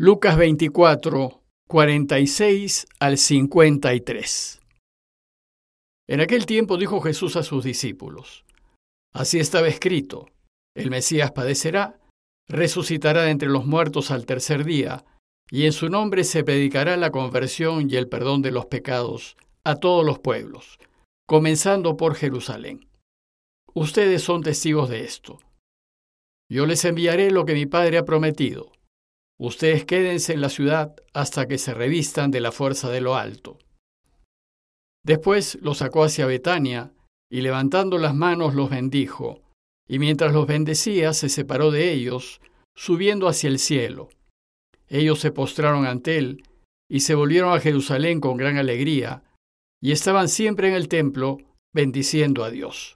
Lucas 24, 46 al 53. En aquel tiempo dijo Jesús a sus discípulos: Así estaba escrito, el Mesías padecerá, resucitará de entre los muertos al tercer día, y en su nombre se predicará la conversión y el perdón de los pecados a todos los pueblos, comenzando por Jerusalén. Ustedes son testigos de esto. Yo les enviaré lo que mi Padre ha prometido. Ustedes quédense en la ciudad hasta que se revistan de la fuerza de lo alto. Después los sacó hacia Betania y levantando las manos los bendijo, y mientras los bendecía se separó de ellos, subiendo hacia el cielo. Ellos se postraron ante él y se volvieron a Jerusalén con gran alegría, y estaban siempre en el templo bendiciendo a Dios.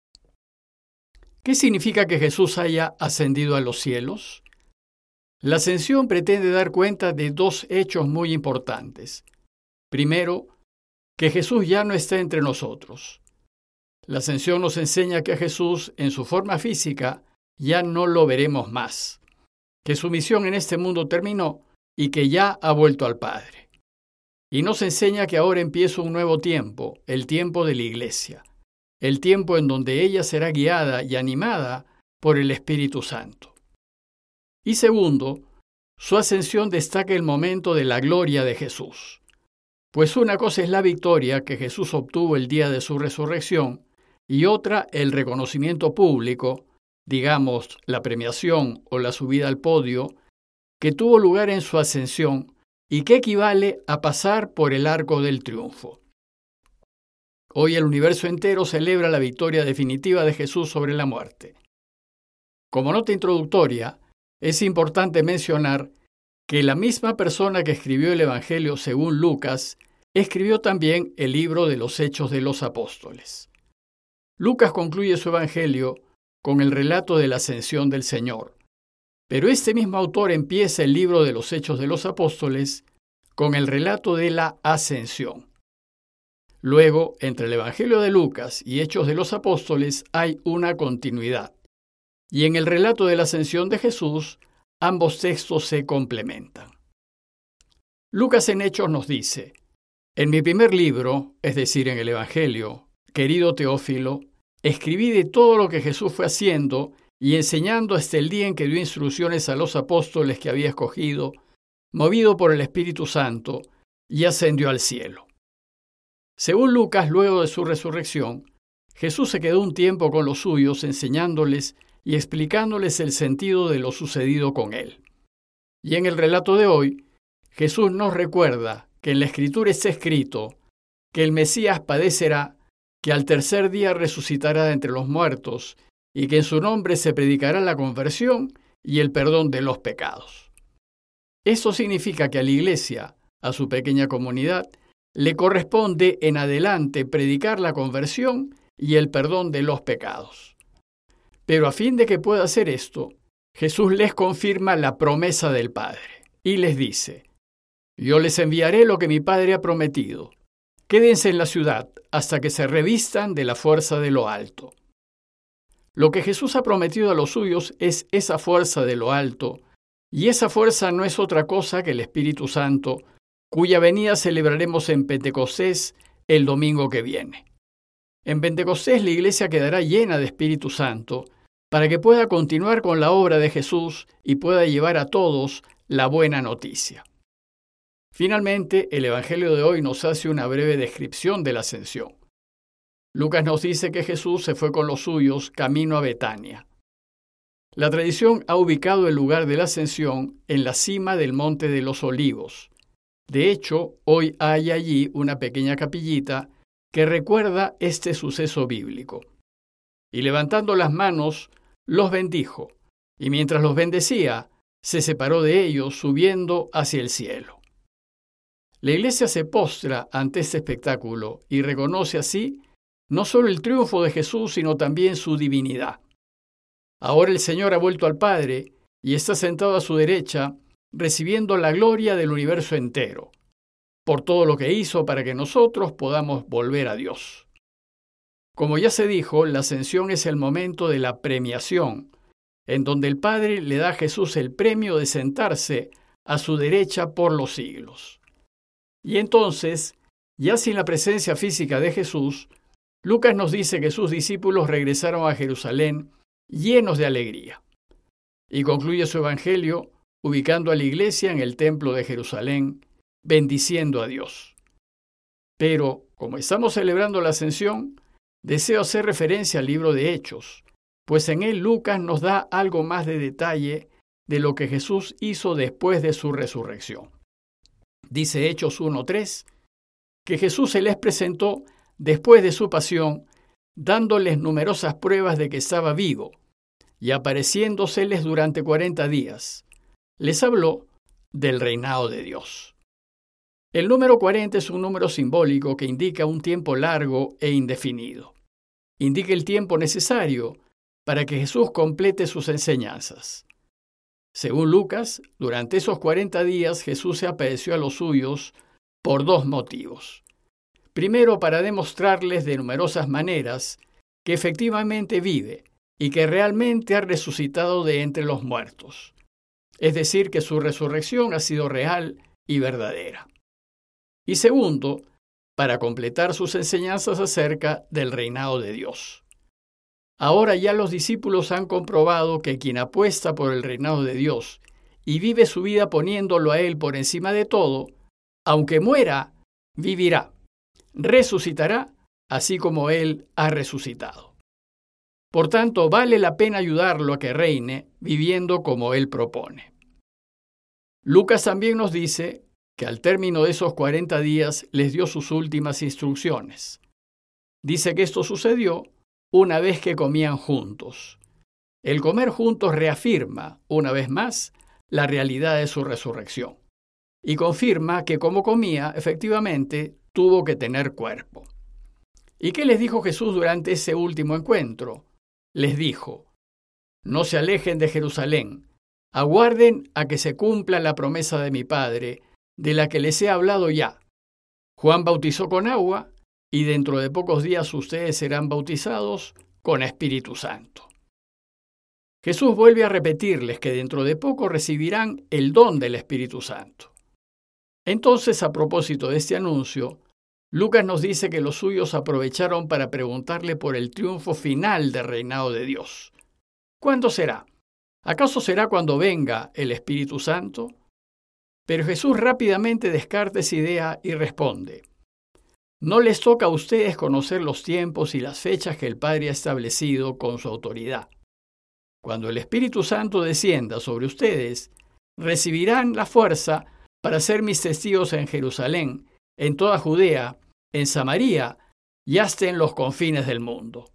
¿Qué significa que Jesús haya ascendido a los cielos? La ascensión pretende dar cuenta de dos hechos muy importantes. Primero, que Jesús ya no está entre nosotros. La ascensión nos enseña que a Jesús, en su forma física, ya no lo veremos más, que su misión en este mundo terminó y que ya ha vuelto al Padre. Y nos enseña que ahora empieza un nuevo tiempo, el tiempo de la Iglesia, el tiempo en donde ella será guiada y animada por el Espíritu Santo. Y segundo, su ascensión destaca el momento de la gloria de Jesús. Pues una cosa es la victoria que Jesús obtuvo el día de su resurrección y otra el reconocimiento público, digamos, la premiación o la subida al podio, que tuvo lugar en su ascensión y que equivale a pasar por el arco del triunfo. Hoy el universo entero celebra la victoria definitiva de Jesús sobre la muerte. Como nota introductoria, es importante mencionar que la misma persona que escribió el Evangelio según Lucas, escribió también el libro de los Hechos de los Apóstoles. Lucas concluye su Evangelio con el relato de la ascensión del Señor, pero este mismo autor empieza el libro de los Hechos de los Apóstoles con el relato de la ascensión. Luego, entre el Evangelio de Lucas y Hechos de los Apóstoles hay una continuidad. Y en el relato de la ascensión de Jesús, ambos textos se complementan. Lucas en Hechos nos dice: En mi primer libro, es decir, en el Evangelio, querido Teófilo, escribí de todo lo que Jesús fue haciendo y enseñando hasta el día en que dio instrucciones a los apóstoles que había escogido, movido por el Espíritu Santo, y ascendió al cielo. Según Lucas, luego de su resurrección, Jesús se quedó un tiempo con los suyos enseñándoles y explicándoles el sentido de lo sucedido con él. Y en el relato de hoy, Jesús nos recuerda que en la Escritura está escrito que el Mesías padecerá, que al tercer día resucitará de entre los muertos y que en su nombre se predicará la conversión y el perdón de los pecados. Eso significa que a la Iglesia, a su pequeña comunidad, le corresponde en adelante predicar la conversión y el perdón de los pecados. Pero a fin de que pueda hacer esto, Jesús les confirma la promesa del Padre y les dice: Yo les enviaré lo que mi Padre ha prometido. Quédense en la ciudad hasta que se revistan de la fuerza de lo alto. Lo que Jesús ha prometido a los suyos es esa fuerza de lo alto, y esa fuerza no es otra cosa que el Espíritu Santo, cuya venida celebraremos en Pentecostés el domingo que viene. En Pentecostés la Iglesia quedará llena de Espíritu Santo para que pueda continuar con la obra de Jesús y pueda llevar a todos la buena noticia. Finalmente, el Evangelio de hoy nos hace una breve descripción de la ascensión. Lucas nos dice que Jesús se fue con los suyos camino a Betania. La tradición ha ubicado el lugar de la ascensión en la cima del Monte de los Olivos. De hecho, hoy hay allí una pequeña capillita que recuerda este suceso bíblico. Y levantando las manos, los bendijo, y mientras los bendecía, se separó de ellos subiendo hacia el cielo. La Iglesia se postra ante este espectáculo y reconoce así no solo el triunfo de Jesús, sino también su divinidad. Ahora el Señor ha vuelto al Padre y está sentado a su derecha, recibiendo la gloria del universo entero, por todo lo que hizo para que nosotros podamos volver a Dios. Como ya se dijo, la ascensión es el momento de la premiación, en donde el Padre le da a Jesús el premio de sentarse a su derecha por los siglos. Y entonces, ya sin la presencia física de Jesús, Lucas nos dice que sus discípulos regresaron a Jerusalén llenos de alegría. Y concluye su evangelio ubicando a la iglesia en el templo de Jerusalén, bendiciendo a Dios. Pero, como estamos celebrando la Ascensión, deseo hacer referencia al libro de Hechos, pues en él Lucas nos da algo más de detalle de lo que Jesús hizo después de su resurrección. Dice Hechos 1:3, que Jesús se les presentó después de su pasión, dándoles numerosas pruebas de que estaba vivo, y apareciéndoseles durante 40 días. Les habló del reinado de Dios. El número 40 es un número simbólico que indica un tiempo largo e indefinido. Indica el tiempo necesario para que Jesús complete sus enseñanzas. Según Lucas, durante esos 40 días Jesús se apareció a los suyos por 2 motivos. Primero, para demostrarles de numerosas maneras que efectivamente vive y que realmente ha resucitado de entre los muertos. Es decir, que su resurrección ha sido real y verdadera. Y segundo, para completar sus enseñanzas acerca del reinado de Dios. Ahora ya los discípulos han comprobado que quien apuesta por el reinado de Dios y vive su vida poniéndolo a Él por encima de todo, aunque muera, vivirá, resucitará, así como Él ha resucitado. Por tanto, vale la pena ayudarlo a que reine viviendo como Él propone. Lucas también nos dice que al término de esos 40 días les dio sus últimas instrucciones. Dice que esto sucedió una vez que comían juntos. El comer juntos reafirma, una vez más, la realidad de su resurrección y confirma que como comía, efectivamente, tuvo que tener cuerpo. ¿Y qué les dijo Jesús durante ese último encuentro? Les dijo: no se alejen de Jerusalén, aguarden a que se cumpla la promesa de mi Padre, de la que les he hablado ya. Juan bautizó con agua, y dentro de pocos días ustedes serán bautizados con Espíritu Santo. Jesús vuelve a repetirles que dentro de poco recibirán el don del Espíritu Santo. Entonces, a propósito de este anuncio, Lucas nos dice que los suyos aprovecharon para preguntarle por el triunfo final del reinado de Dios. ¿Cuándo será? ¿Acaso será cuando venga el Espíritu Santo? Pero Jesús rápidamente descarta esa idea y responde: no les toca a ustedes conocer los tiempos y las fechas que el Padre ha establecido con su autoridad. Cuando el Espíritu Santo descienda sobre ustedes, recibirán la fuerza para ser mis testigos en Jerusalén, en toda Judea, en Samaria y hasta en los confines del mundo.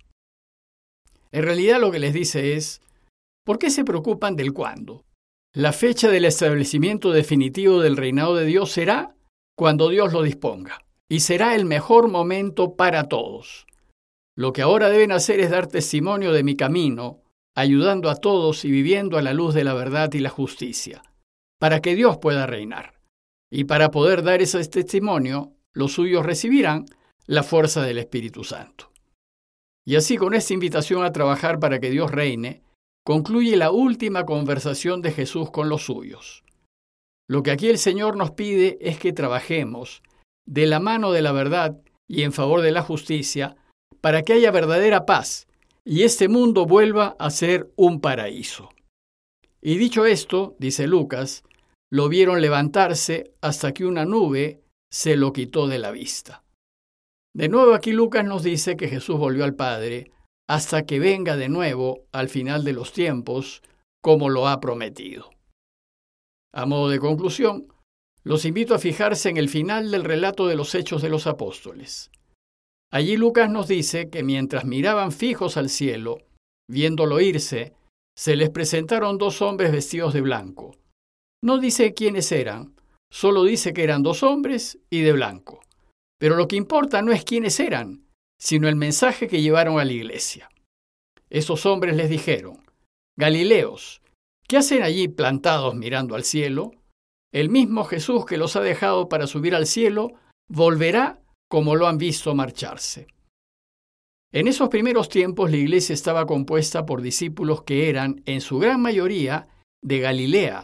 En realidad lo que les dice es: ¿por qué se preocupan del cuándo? La fecha del establecimiento definitivo del reinado de Dios será cuando Dios lo disponga, y será el mejor momento para todos. Lo que ahora deben hacer es dar testimonio de mi camino, ayudando a todos y viviendo a la luz de la verdad y la justicia, para que Dios pueda reinar. Y para poder dar ese testimonio, los suyos recibirán la fuerza del Espíritu Santo. Y así, con esta invitación a trabajar para que Dios reine, concluye la última conversación de Jesús con los suyos. Lo que aquí el Señor nos pide es que trabajemos de la mano de la verdad y en favor de la justicia para que haya verdadera paz y este mundo vuelva a ser un paraíso. Y dicho esto, dice Lucas, lo vieron levantarse hasta que una nube se lo quitó de la vista. De nuevo aquí Lucas nos dice que Jesús volvió al Padre hasta que venga de nuevo al final de los tiempos, como lo ha prometido. A modo de conclusión, los invito a fijarse en el final del relato de los Hechos de los Apóstoles. Allí Lucas nos dice que mientras miraban fijos al cielo, viéndolo irse, se les presentaron 2 hombres vestidos de blanco. No dice quiénes eran, solo dice que eran 2 hombres y de blanco. Pero lo que importa no es quiénes eran, sino el mensaje que llevaron a la iglesia. Esos hombres les dijeron: Galileos, ¿qué hacen allí plantados mirando al cielo? El mismo Jesús que los ha dejado para subir al cielo, volverá como lo han visto marcharse. En esos primeros tiempos la iglesia estaba compuesta por discípulos que eran, en su gran mayoría, de Galilea,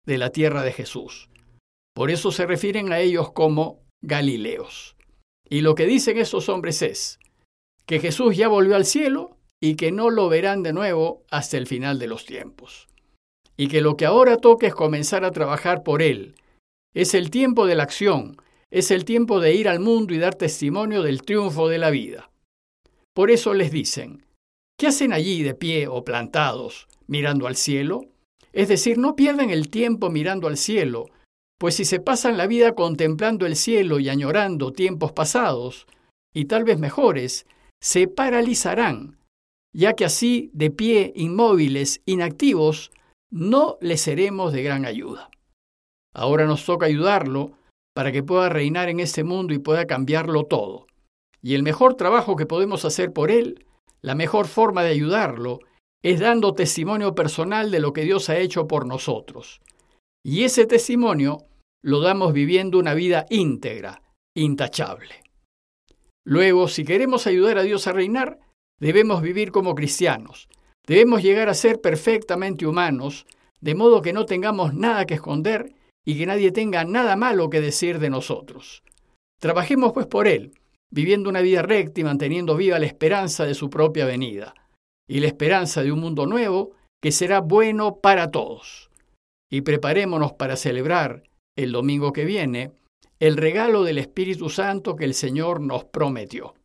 de la tierra de Jesús. Por eso se refieren a ellos como Galileos. Y lo que dicen esos hombres es que Jesús ya volvió al cielo y que no lo verán de nuevo hasta el final de los tiempos. Y que lo que ahora toca es comenzar a trabajar por Él. Es el tiempo de la acción, es el tiempo de ir al mundo y dar testimonio del triunfo de la vida. Por eso les dicen, ¿qué hacen allí de pie o plantados, mirando al cielo? Es decir, no pierdan el tiempo mirando al cielo, pues si se pasan la vida contemplando el cielo y añorando tiempos pasados, y tal vez mejores, se paralizarán, ya que así, de pie, inmóviles, inactivos, no les seremos de gran ayuda. Ahora nos toca ayudarlo para que pueda reinar en este mundo y pueda cambiarlo todo. Y el mejor trabajo que podemos hacer por él, la mejor forma de ayudarlo, es dando testimonio personal de lo que Dios ha hecho por nosotros. Y ese testimonio lo damos viviendo una vida íntegra, intachable. Luego, si queremos ayudar a Dios a reinar, debemos vivir como cristianos. Debemos llegar a ser perfectamente humanos, de modo que no tengamos nada que esconder y que nadie tenga nada malo que decir de nosotros. Trabajemos pues por Él, viviendo una vida recta y manteniendo viva la esperanza de su propia venida, y la esperanza de un mundo nuevo que será bueno para todos. Y preparémonos para celebrar, el domingo que viene, el regalo del Espíritu Santo que el Señor nos prometió.